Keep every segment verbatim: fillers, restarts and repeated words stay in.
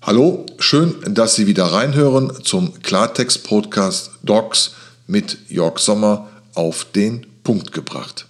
Hallo, schön, dass Sie wieder reinhören zum Klartext-Podcast Docs mit Jörg Sommer auf den Punkt gebracht.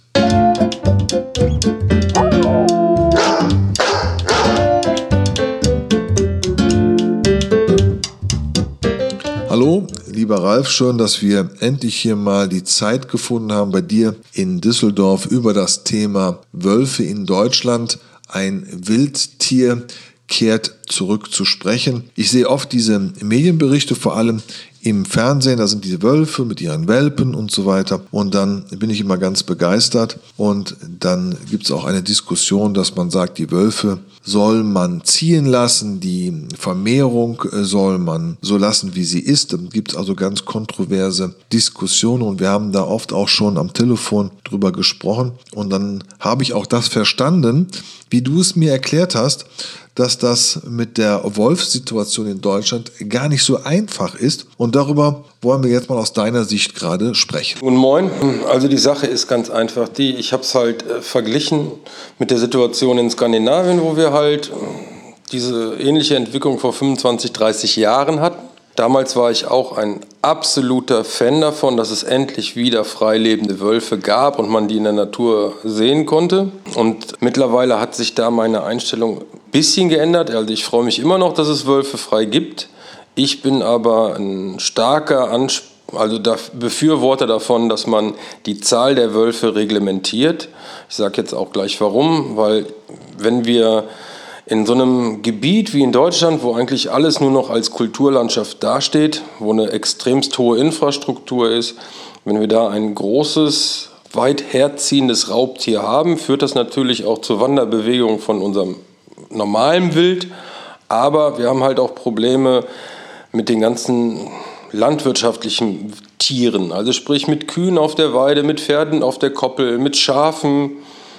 Hallo, lieber Ralf, schön, dass wir endlich hier mal die Zeit gefunden haben, bei dir in Düsseldorf über das Thema Wölfe in Deutschland, ein Wildtier, kehrt zurück zu sprechen. Ich sehe oft diese Medienberichte, vor allem im Fernsehen, da sind diese Wölfe mit ihren Welpen und so weiter, und dann bin ich immer ganz begeistert, und dann gibt es auch eine Diskussion, dass man sagt, die Wölfe soll man ziehen lassen, die Vermehrung soll man so lassen, wie sie ist. Da gibt es also ganz kontroverse Diskussionen, und wir haben da oft auch schon am Telefon drüber gesprochen, und dann habe ich auch das verstanden, wie du es mir erklärt hast, dass das mit der Wolfssituation in Deutschland gar nicht so einfach ist. Und darüber wollen wir jetzt mal aus deiner Sicht gerade sprechen. Guten Moin. Also die Sache ist ganz einfach die, ich habe es halt äh, verglichen mit der Situation in Skandinavien, wo wir halt äh, diese ähnliche Entwicklung vor fünfundzwanzig, dreißig Jahren hatten. Damals war ich auch ein absoluter Fan davon, dass es endlich wieder freilebende Wölfe gab und man die in der Natur sehen konnte. Und mittlerweile hat sich da meine Einstellung ein bisschen geändert. Also ich freue mich immer noch, dass es Wölfe frei gibt. Ich bin aber ein starker Ansp- also da- Befürworter davon, dass man die Zahl der Wölfe reglementiert. Ich sage jetzt auch gleich warum, weil wenn wir in so einem Gebiet wie in Deutschland, wo eigentlich alles nur noch als Kulturlandschaft dasteht, wo eine extremst hohe Infrastruktur ist, wenn wir da ein großes, weit herziehendes Raubtier haben, führt das natürlich auch zur Wanderbewegungen von unserem normalen Wild. Aber wir haben halt auch Probleme mit den ganzen landwirtschaftlichen Tieren, also sprich mit Kühen auf der Weide, mit Pferden auf der Koppel, mit Schafen,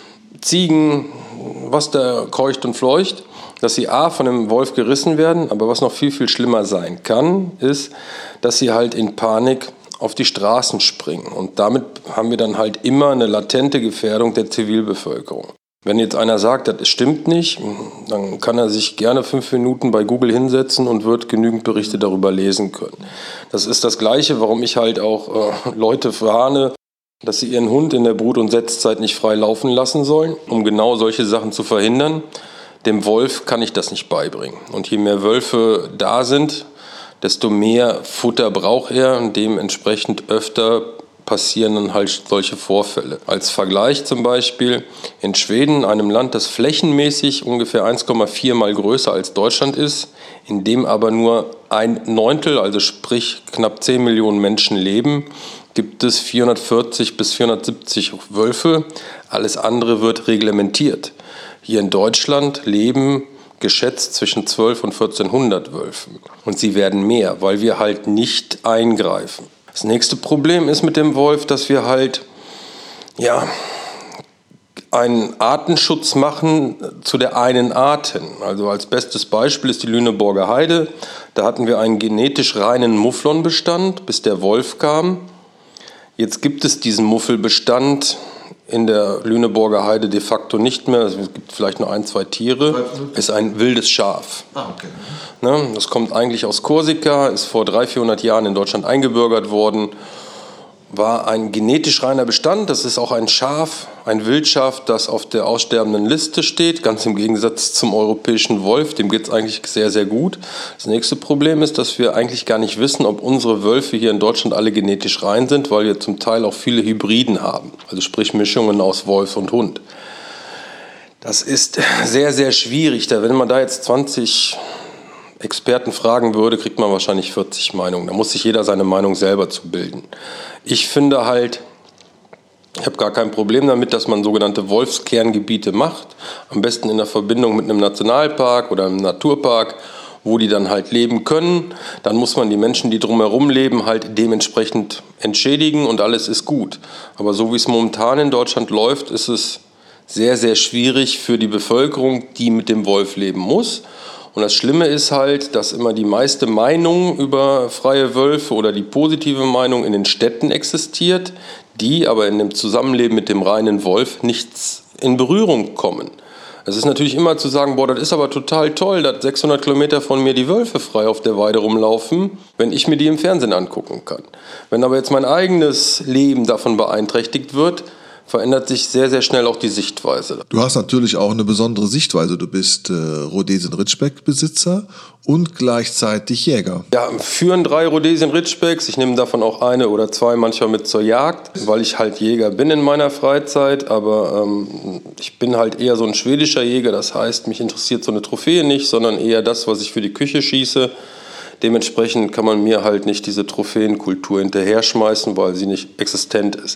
Ziegen, was da keucht und fleucht, dass sie A, von einem Wolf gerissen werden, aber was noch viel, viel schlimmer sein kann, ist, dass sie halt in Panik auf die Straßen springen. Und damit haben wir dann halt immer eine latente Gefährdung der Zivilbevölkerung. Wenn jetzt einer sagt, das stimmt nicht, dann kann er sich gerne fünf Minuten bei Google hinsetzen und wird genügend Berichte darüber lesen können. Das ist das Gleiche, warum ich halt auch äh, Leute warne, dass sie ihren Hund in der Brut- und Setzzeit nicht frei laufen lassen sollen, um genau solche Sachen zu verhindern. Dem Wolf kann ich das nicht beibringen. Und je mehr Wölfe da sind, desto mehr Futter braucht er, und dementsprechend öfter passieren dann halt solche Vorfälle. Als Vergleich zum Beispiel in Schweden, einem Land, das flächenmäßig ungefähr eins Komma vier Mal größer als Deutschland ist, in dem aber nur ein Neuntel, also sprich knapp zehn Millionen Menschen leben, gibt es vierhundertvierzig bis vierhundertsiebzig Wölfe. Alles andere wird reglementiert. Hier in Deutschland leben geschätzt zwischen zwölf und vierzehnhundert Wölfen. Und sie werden mehr, weil wir halt nicht eingreifen. Das nächste Problem ist mit dem Wolf, dass wir halt ja, einen Artenschutz machen zu der einen Arten. Also als bestes Beispiel ist die Lüneburger Heide. Da hatten wir einen genetisch reinen Mufflonbestand, bis der Wolf kam. Jetzt gibt es diesen Muffelbestand in der Lüneburger Heide de facto nicht mehr. Es gibt vielleicht nur ein, zwei Tiere. Es ist ein wildes Schaf. Ah, okay. Ne, das kommt eigentlich aus Korsika, ist vor dreihundert, vierhundert Jahren in Deutschland eingebürgert worden. War ein genetisch reiner Bestand. Das ist auch ein Schaf, ein Wildschaf, das auf der aussterbenden Liste steht, ganz im Gegensatz zum europäischen Wolf. Dem geht es eigentlich sehr, sehr gut. Das nächste Problem ist, dass wir eigentlich gar nicht wissen, ob unsere Wölfe hier in Deutschland alle genetisch rein sind, weil wir zum Teil auch viele Hybriden haben, also sprich Mischungen aus Wolf und Hund. Das ist sehr, sehr schwierig. Wenn man da jetzt zwanzig Experten fragen würde, kriegt man wahrscheinlich vierzig Meinungen. Da muss sich jeder seine Meinung selber zu bilden. Ich finde halt, ich habe gar kein Problem damit, dass man sogenannte Wolfskerngebiete macht. Am besten in der Verbindung mit einem Nationalpark oder einem Naturpark, wo die dann halt leben können. Dann muss man die Menschen, die drumherum leben, halt dementsprechend entschädigen und alles ist gut. Aber so wie es momentan in Deutschland läuft, ist es sehr, sehr schwierig für die Bevölkerung, die mit dem Wolf leben muss. Und das Schlimme ist halt, dass immer die meiste Meinung über freie Wölfe oder die positive Meinung in den Städten existiert, die aber in dem Zusammenleben mit dem reinen Wolf nichts in Berührung kommen. Es ist natürlich immer zu sagen, boah, das ist aber total toll, dass sechshundert Kilometer von mir die Wölfe frei auf der Weide rumlaufen, wenn ich mir die im Fernsehen angucken kann. Wenn aber jetzt mein eigenes Leben davon beeinträchtigt wird, verändert sich sehr, sehr schnell auch die Sichtweise. Du hast natürlich auch eine besondere Sichtweise. Du bist äh, Rhodesien-Ridgeback-Besitzer und gleichzeitig Jäger. Ja, führen drei Rhodesien-Ridgebacks. Ich nehme davon auch eine oder zwei manchmal mit zur Jagd, weil ich halt Jäger bin in meiner Freizeit. Aber ähm, ich bin halt eher so ein schwedischer Jäger. Das heißt, mich interessiert so eine Trophäe nicht, sondern eher das, was ich für die Küche schieße. Dementsprechend kann man mir halt nicht diese Trophäenkultur hinterher schmeißen, weil sie nicht existent ist.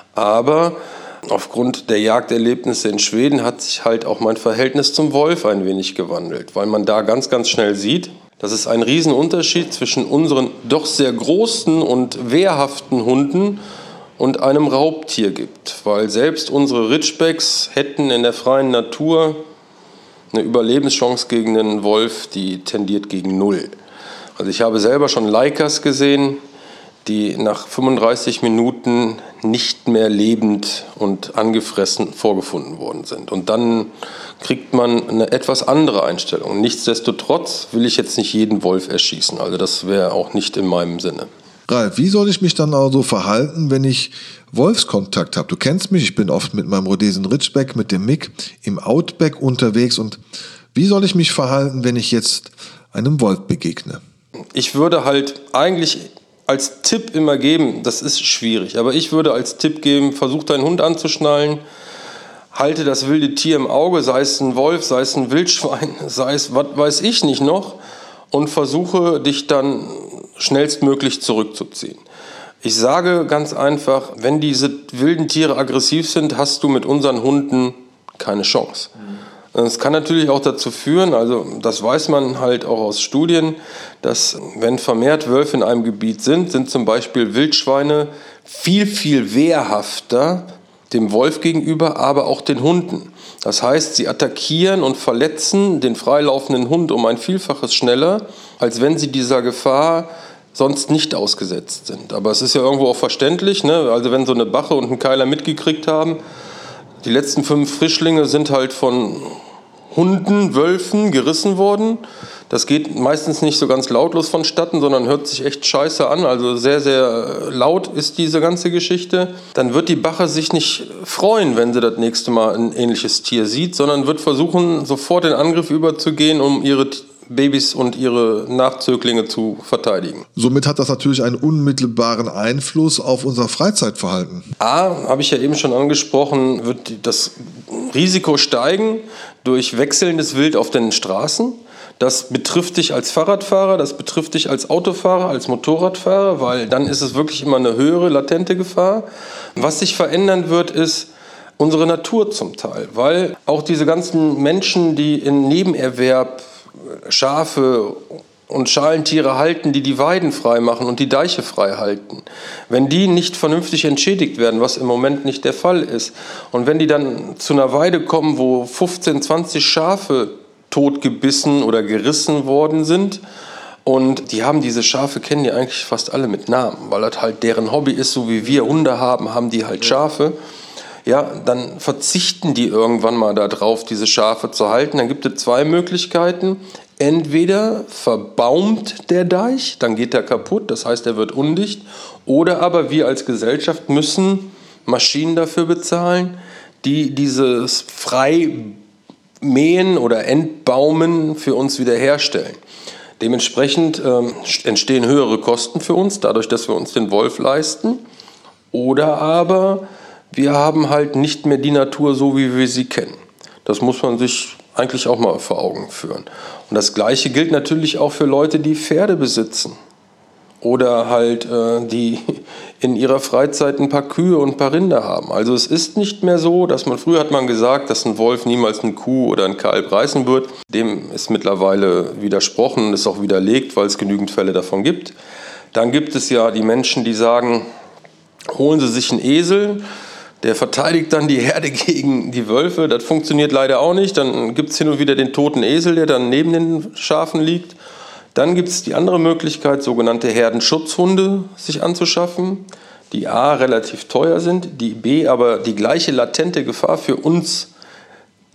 Aber aufgrund der Jagderlebnisse in Schweden hat sich halt auch mein Verhältnis zum Wolf ein wenig gewandelt, weil man da ganz, ganz schnell sieht, dass es einen riesen Unterschied zwischen unseren doch sehr großen und wehrhaften Hunden und einem Raubtier gibt. Weil selbst unsere Ridgebacks hätten in der freien Natur eine Überlebenschance gegen einen Wolf, die tendiert gegen null. Also ich habe selber schon Leicas gesehen, die nach fünfunddreißig Minuten nicht mehr lebend und angefressen vorgefunden worden sind. Und dann kriegt man eine etwas andere Einstellung. Nichtsdestotrotz will ich jetzt nicht jeden Wolf erschießen. Also das wäre auch nicht in meinem Sinne. Ralf, wie soll ich mich dann also verhalten, wenn ich Wolfskontakt habe? Du kennst mich, ich bin oft mit meinem Rhodesien Ridgeback, mit dem Mick, im Outback unterwegs. Und wie soll ich mich verhalten, wenn ich jetzt einem Wolf begegne? Ich würde halt eigentlich als Tipp immer geben, das ist schwierig, aber ich würde als Tipp geben, versuch deinen Hund anzuschnallen, halte das wilde Tier im Auge, sei es ein Wolf, sei es ein Wildschwein, sei es was weiß ich nicht noch, und versuche dich dann schnellstmöglich zurückzuziehen. Ich sage ganz einfach, wenn diese wilden Tiere aggressiv sind, hast du mit unseren Hunden keine Chance. Es kann natürlich auch dazu führen, also das weiß man halt auch aus Studien, dass wenn vermehrt Wölfe in einem Gebiet sind, sind zum Beispiel Wildschweine viel, viel wehrhafter dem Wolf gegenüber, aber auch den Hunden. Das heißt, sie attackieren und verletzen den freilaufenden Hund um ein Vielfaches schneller, als wenn sie dieser Gefahr sonst nicht ausgesetzt sind. Aber es ist ja irgendwo auch verständlich, ne? Also wenn so eine Bache und ein Keiler mitgekriegt haben, die letzten fünf Frischlinge sind halt von Hunden, Wölfen gerissen worden. Das geht meistens nicht so ganz lautlos vonstatten, sondern hört sich echt scheiße an. Also sehr, sehr laut ist diese ganze Geschichte. Dann wird die Bache sich nicht freuen, wenn sie das nächste Mal ein ähnliches Tier sieht, sondern wird versuchen, sofort in Angriff überzugehen, um ihre Babys und ihre Nachzöglinge zu verteidigen. Somit hat das natürlich einen unmittelbaren Einfluss auf unser Freizeitverhalten. A, habe ich ja eben schon angesprochen, wird das Risiko steigen durch wechselndes Wild auf den Straßen. Das betrifft dich als Fahrradfahrer, das betrifft dich als Autofahrer, als Motorradfahrer, weil dann ist es wirklich immer eine höhere latente Gefahr. Was sich verändern wird, ist unsere Natur zum Teil, weil auch diese ganzen Menschen, die in Nebenerwerb Schafe und Schalentiere halten, die die Weiden frei machen und die Deiche frei halten. Wenn die nicht vernünftig entschädigt werden, was im Moment nicht der Fall ist, und wenn die dann zu einer Weide kommen, wo fünfzehn, zwanzig Schafe totgebissen oder gerissen worden sind, und die haben diese Schafe, kennen die eigentlich fast alle mit Namen, weil das halt deren Hobby ist, so wie wir Hunde haben, haben die halt Schafe. Ja, dann verzichten die irgendwann mal darauf, diese Schafe zu halten. Dann gibt es zwei Möglichkeiten. Entweder verbaumt der Deich, dann geht er kaputt, das heißt, er wird undicht. Oder aber wir als Gesellschaft müssen Maschinen dafür bezahlen, die dieses Freimähen oder Entbaumen für uns wiederherstellen. Dementsprechend ähm, entstehen höhere Kosten für uns, dadurch, dass wir uns den Wolf leisten. Oder aber wir haben halt nicht mehr die Natur so, wie wir sie kennen. Das muss man sich eigentlich auch mal vor Augen führen. Und das Gleiche gilt natürlich auch für Leute, die Pferde besitzen. Oder halt, äh, die in ihrer Freizeit ein paar Kühe und ein paar Rinder haben. Also es ist nicht mehr so, dass man, früher hat man gesagt, dass ein Wolf niemals eine Kuh oder ein Kalb reißen wird. Dem ist mittlerweile widersprochen und ist auch widerlegt, weil es genügend Fälle davon gibt. Dann gibt es ja die Menschen, die sagen, holen Sie sich einen Esel, der verteidigt dann die Herde gegen die Wölfe. Das funktioniert leider auch nicht. Dann gibt es hin und wieder den toten Esel, der dann neben den Schafen liegt. Dann gibt es die andere Möglichkeit, sogenannte Herdenschutzhunde sich anzuschaffen, die A, relativ teuer sind, die B, aber die gleiche latente Gefahr für uns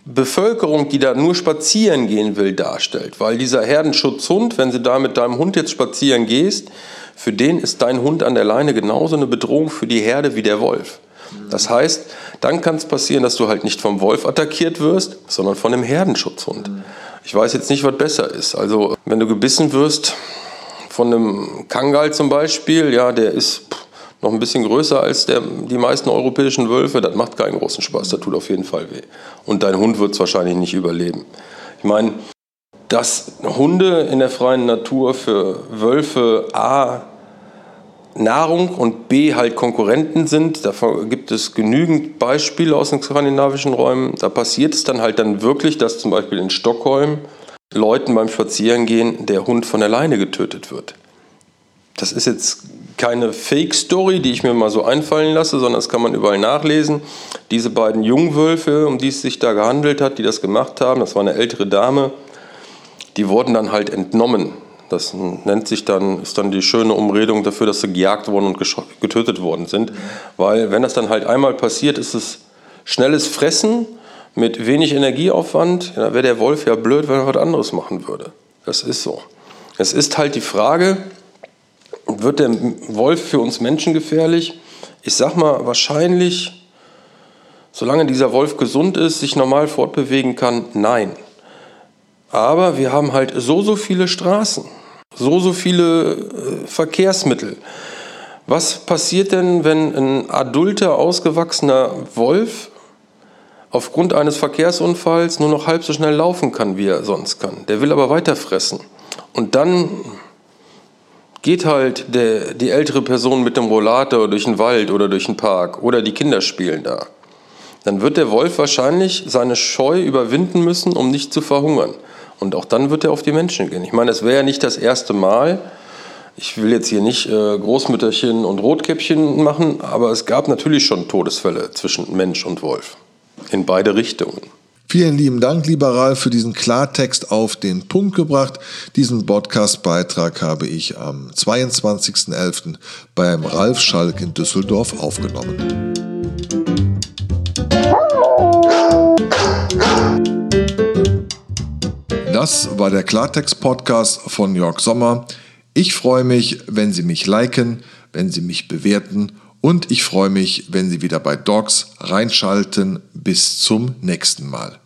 Bevölkerung, die da nur spazieren gehen will, darstellt. Weil dieser Herdenschutzhund, wenn du da mit deinem Hund jetzt spazieren gehst, für den ist dein Hund an der Leine genauso eine Bedrohung für die Herde wie der Wolf. Das heißt, dann kann es passieren, dass du halt nicht vom Wolf attackiert wirst, sondern von einem Herdenschutzhund. Ich weiß jetzt nicht, was besser ist. Also wenn du gebissen wirst von einem Kangal zum Beispiel, ja, der ist noch ein bisschen größer als der, die meisten europäischen Wölfe, das macht keinen großen Spaß, das tut auf jeden Fall weh. Und dein Hund wird es wahrscheinlich nicht überleben. Ich meine, dass Hunde in der freien Natur für Wölfe A Nahrung und B halt Konkurrenten sind, davon gibt es genügend Beispiele aus den skandinavischen Räumen. Da passiert es dann halt dann wirklich, dass zum Beispiel in Stockholm Leuten beim Spazierengehen der Hund von der Leine getötet wird. Das ist jetzt keine Fake-Story, die ich mir mal so einfallen lasse, sondern das kann man überall nachlesen. Diese beiden Jungwölfe, um die es sich da gehandelt hat, die das gemacht haben, das war eine ältere Dame, die wurden dann halt entnommen. Das nennt sich dann, ist dann die schöne Umredung dafür, dass sie gejagt worden und getötet worden sind. Weil wenn das dann halt einmal passiert, ist es schnelles Fressen mit wenig Energieaufwand. Ja, da wäre der Wolf ja blöd, wenn er was anderes machen würde. Das ist so. Es ist halt die Frage, wird der Wolf für uns Menschen gefährlich? Ich sag mal, wahrscheinlich, solange dieser Wolf gesund ist, sich normal fortbewegen kann, nein. Aber wir haben halt so, so viele Straßen, so, so viele äh, Verkehrsmittel. Was passiert denn, wenn ein adulter, ausgewachsener Wolf aufgrund eines Verkehrsunfalls nur noch halb so schnell laufen kann, wie er sonst kann? Der will aber weiter fressen. Und dann geht halt der, die ältere Person mit dem Rollator durch den Wald oder durch den Park oder die Kinder spielen da. Dann wird der Wolf wahrscheinlich seine Scheu überwinden müssen, um nicht zu verhungern. Und auch dann wird er auf die Menschen gehen. Ich meine, es wäre ja nicht das erste Mal. Ich will jetzt hier nicht äh, Großmütterchen und Rotkäppchen machen, aber es gab natürlich schon Todesfälle zwischen Mensch und Wolf. In beide Richtungen. Vielen lieben Dank, lieber Ralf, für diesen Klartext auf den Punkt gebracht. Diesen Podcast-Beitrag habe ich am zweiundzwanzigsten elften beim Ralf Schalk in Düsseldorf aufgenommen. Das war der Klartext-Podcast von Jörg Sommer. Ich freue mich, wenn Sie mich liken, wenn Sie mich bewerten und ich freue mich, wenn Sie wieder bei Dogs reinschalten. Bis zum nächsten Mal.